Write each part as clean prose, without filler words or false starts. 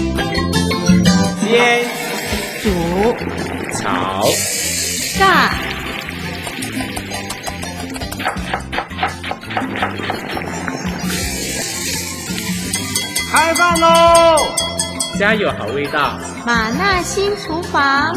煎、 煮、 炒、 炸、 开饭喽！家有好味道， 马纳新厨房。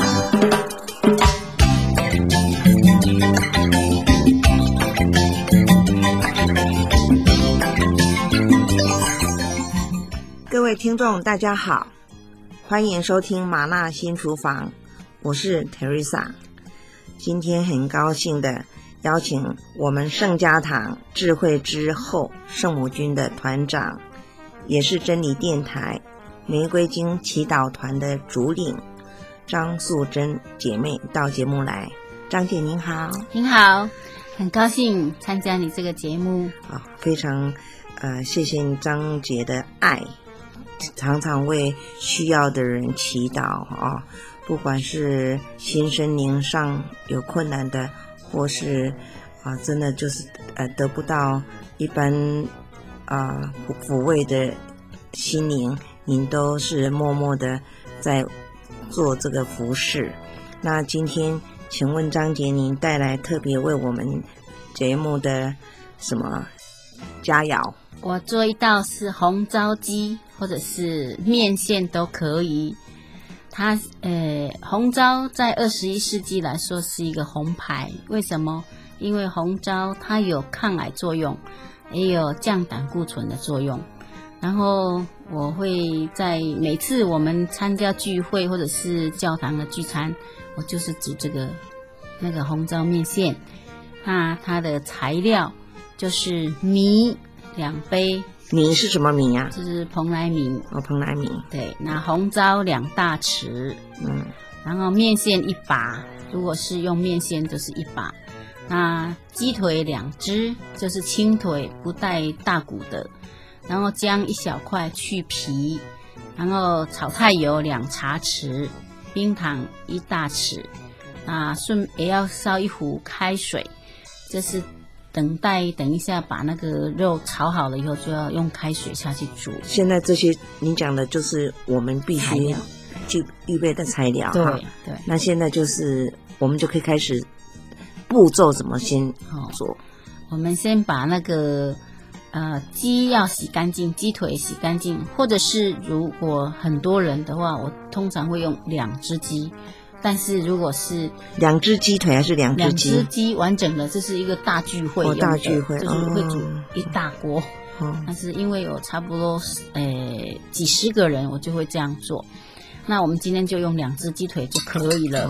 各位听众大家好，欢迎收听马纳新厨房，我是 Teresa。 今天很高兴的邀请我们圣家堂智慧之后圣母军的团长，也是真理电台玫瑰经祈祷团的主领张素贞姐妹到节目来。张姐您好。 您好，很高兴参加你这个节目。 非常谢谢你张姐的爱，常常为需要的人祈祷不管是心身灵上有困难的，或是真的就是得不到一般抚慰的心灵，您都是默默的在做这个服事。那今天请问张姐，您带来特别为我们节目的什么佳肴？ 我做一道是红糟鸡，或者是面线都可以。它红糟在21世纪来说是一个红牌，为什么？因为红糟它有抗癌作用，也有降胆固醇的作用。然后我会在每次我们参加聚会或者是教堂的聚餐，我就是煮那个红糟面线。那它的材料就是米2杯。 米是什么米啊？ 就是蓬莱米。 蓬莱米。对， 那红糟2大匙，然后面线1把，如果是用面线就是1把。那鸡腿2只，就是轻腿不带大骨的，然后姜1小块去皮，然后炒菜油2茶匙，冰糖1大匙，也要烧1壶开水，这是等一下把那个肉炒好了以后，就要用开水下去煮。 现在这些您讲的就是我们必须去预备的材料。 对。 那现在就是我们就可以开始步骤怎么先做？ 我们先把那个鸡要洗干净，鸡腿洗干净，或者是如果很多人的话，我通常会用2只鸡。但是如果是 2只鸡腿还是2只鸡？2只鸡完整的，这是一个大聚会大聚会就是会煮一大锅。但是因为有差不多几十个人，我就会这样做。那我们今天就用2只鸡腿就可以了。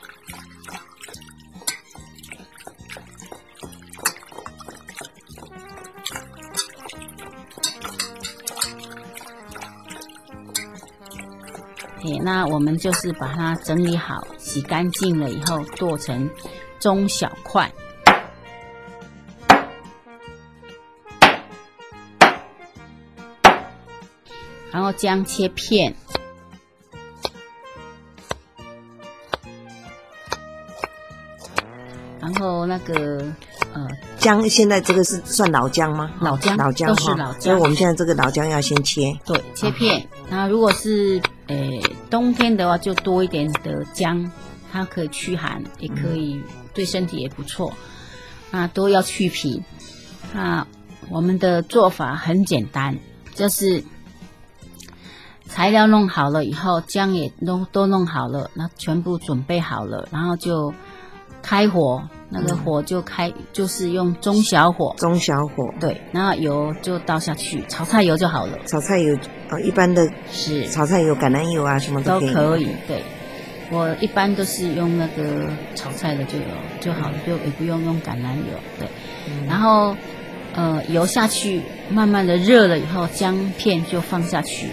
那我们就是把它整理好，洗干净了以后剁成中小块，然后姜切片，然后那个姜现在这个是算老姜吗？ 老姜都是老姜， 所以我们现在这个老姜要先切。 对，切片。那如果是冬天的话，就多一点的姜，它可以驱寒，也可以对身体也不错。那都要去皮。那我们的做法很简单，就是材料弄好了以后，姜也都弄好了，那全部准备好了，然后就开火，那个火就是用中小火。对，然后油就倒下去，炒菜油就好了。 炒菜油一般的是炒菜油、橄榄油啊，什么都可以。对，我一般都是用那个炒菜的就好了，也不用橄榄油。对，然后油下去，慢慢的热了以后，姜片就放下去，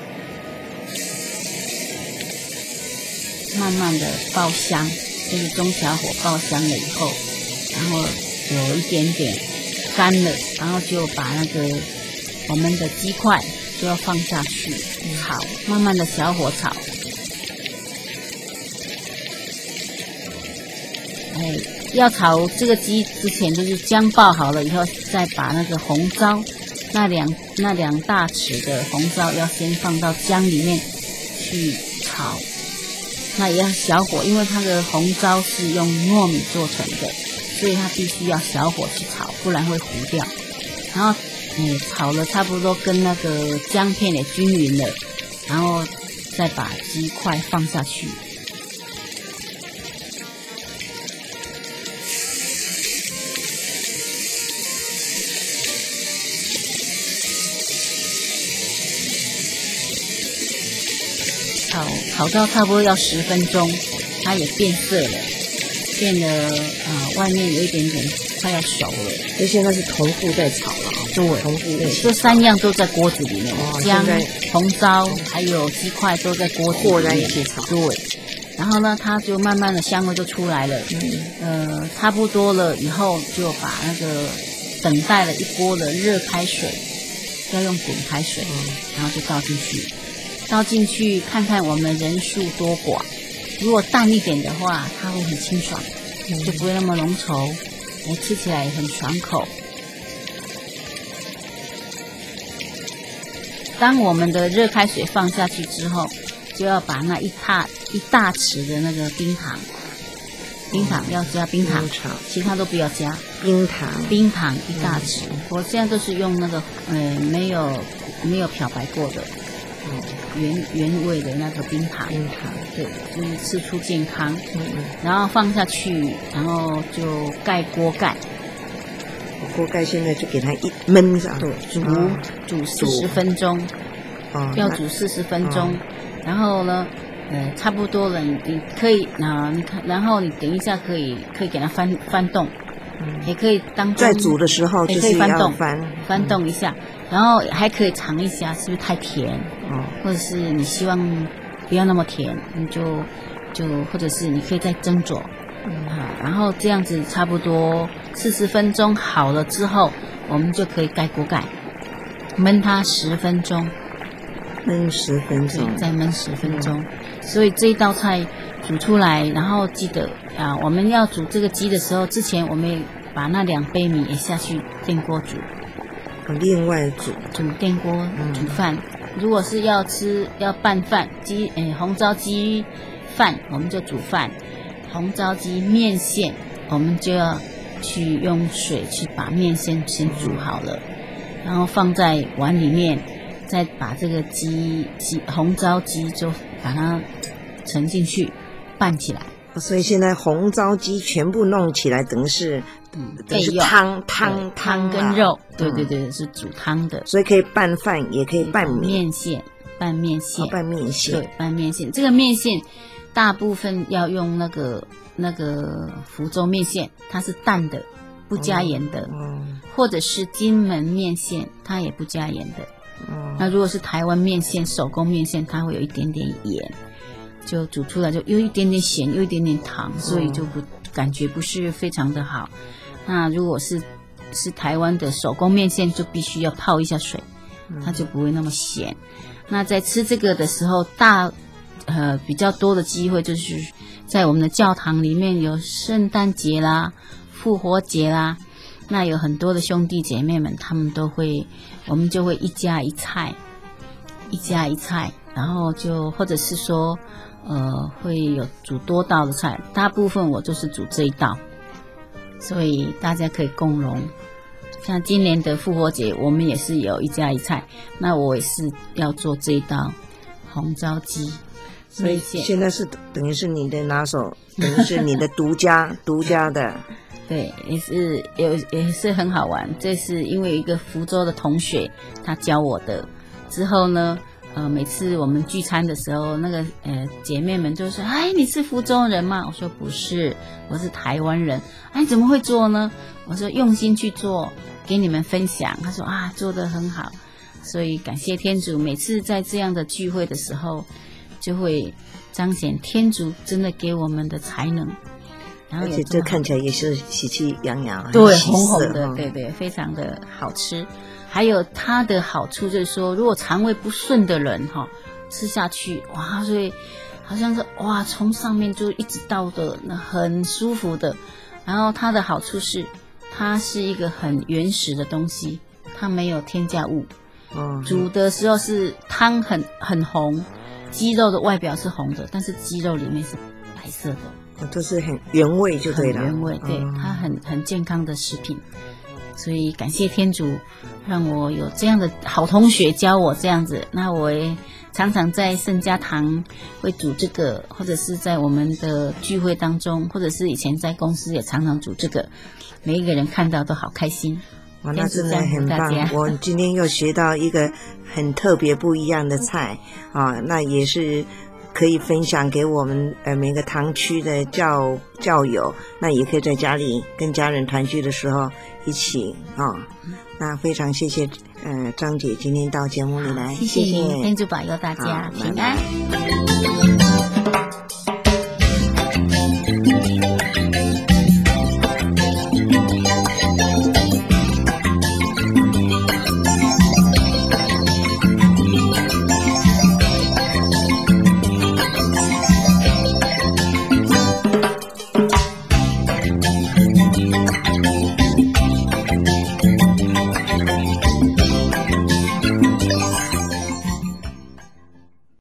慢慢的爆香。就是中小火爆香了以后，然后有一点点干了，然后就把那个我们的鸡块就要放下去炒，慢慢的小火炒。要炒这个鸡之前，就是姜爆好了以后，再把那个红糟那两大匙的红糟要先放到姜里面去炒，那也要小火，因为它的红糟是用糯米做成的，所以它必须要小火去炒，不然会糊掉。然后炒了差不多跟那个姜片也均匀了，然后再把鸡块放下去。炒到差不多要10分钟，它也变色了，变得外面有一点点快要熟了。 所以现在是同步在炒了啊， 对， 同步一起这3样都在锅子里面，姜、 现在红糟还有鸡块都在锅子里面和在一起炒。 对，然后呢，它就慢慢的香味就出来了。差不多了以后，就把那个等待了一锅的热开水，要用滚开水，然后就倒进去看看我们人数多寡。如果淡一点的话，它会很清爽，就不会那么浓稠，吃起来也很爽口。当我们的热开水放下去之后，就要把那一大匙的那个冰糖要加冰糖，其他都不要加。冰糖一大匙，我现在都是用那个没有漂白过的原味的那个冰糖，对，就是吃出健康。然后放下去，然后就盖锅盖。 锅盖现在就给它一焖上， 对，煮40分钟，要煮40分钟。然后呢，差不多了，你可以你看，然后你等一下可以给它翻动，也可以当在煮的时候就是要翻动一下，然后还可以尝一下是不是太甜，或者是你希望不要那么甜，你就或者是你可以再斟酌。然后这样子差不多40分钟好了之后，我们就可以盖锅盖，焖它10分钟。 焖10分钟， 对，再焖10分钟。所以这一道菜煮出来，然后记得我们要煮这个鸡的时候，之前我们也把那2杯米也下去电锅煮， 另外煮电锅煮饭。如果是要拌饭，红糟鸡饭，我们就煮饭；红糟鸡面线，我们就要去用水去把面线先煮好了，然后放在碗里面。再把这个红糟鸡就把它盛进去拌起来。 所以现在红糟鸡全部弄起来，等于是汤跟肉，对，是煮汤的。 所以可以拌饭，也可以拌面线，拌面线， 对， 拌面线。这个面线大部分要用那个福州面线，它是淡的，不加盐的，或者是金门面线，它也不加盐的。那如果是台湾面线、手工面线，它会有一点点盐，就煮出来就又一点点咸，又一点点糖，所以就感觉不是非常的好。那如果是台湾的手工面线，就必须要泡一下水，它就不会那么咸。那在吃这个的时候，比较多的机会就是在我们的教堂里面有圣诞节啦、复活节啦。那有很多的兄弟姐妹们，我们就会一家一菜，然后就或者是说，会有煮多道的菜，大部分我就是煮这一道，所以大家可以共融。像今年的复活节，我们也是有一家一菜，那我也是要做这一道红糟鸡。 所以现在是等于是你的拿手，等于是你的独家的。 对，也是很好玩。这是因为一个福州的同学他教我的。之后呢，每次我们聚餐的时候，那个姐妹们就说：“哎，你是福州人吗？”我说：“不是，我是台湾人。”哎，怎么会做呢？我说：“用心去做，给你们分享。”他说：“做得很好。”所以感谢天主，每次在这样的聚会的时候，就会彰显天主真的给我们的才能。 而且这看起来也是喜气洋洋， 对，红红的，对，非常的好吃。还有它的好处就是说，如果肠胃不顺的人吃下去，所以好像是从上面就一直到的很舒服的。然后它的好处是，它是一个很原始的东西， 它没有添加物。 哦， 煮的时候是汤很红，鸡肉的外表是红的，但是鸡肉里面是白色的， 都是很原味就对了， 很原味，对，它很健康的食品。所以感谢天主，让我有这样的好同学教我这样子。那我也常常在圣家堂会煮这个，或者是在我们的聚会当中，或者是以前在公司也常常煮这个，每一个人看到都好开心。 哇，那真的很棒！我今天又学到一个很特别不一样的菜啊，那也是可以分享给我们每个堂区的教友，那也可以在家里跟家人团聚的时候一起啊。那非常谢谢张姐今天到节目里来， 谢谢您，天主保佑大家平安。 拜拜。